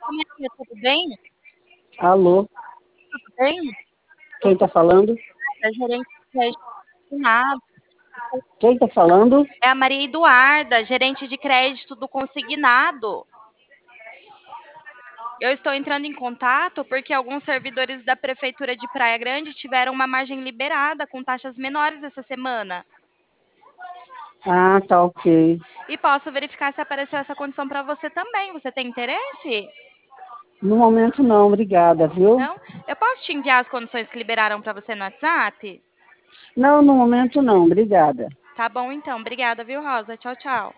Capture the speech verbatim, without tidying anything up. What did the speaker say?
Maria, tudo bem? Alô, Tudo bem? Eu quem sou está falando? a gerente de crédito consignado. Quem está falando? É a Maria Eduarda, gerente de crédito do consignado. Eu estou entrando em contato porque alguns servidores da Prefeitura de Praia Grande tiveram uma margem liberada com taxas menores essa semana. Ah, tá ok. E posso verificar se apareceu essa condição para você também. Você tem interesse? No momento não, obrigada, viu? Não? Eu posso te enviar as condições que liberaram para você no WhatsApp? Não, no momento não, obrigada. Tá bom então. Obrigada, viu, Rosa? Tchau, tchau.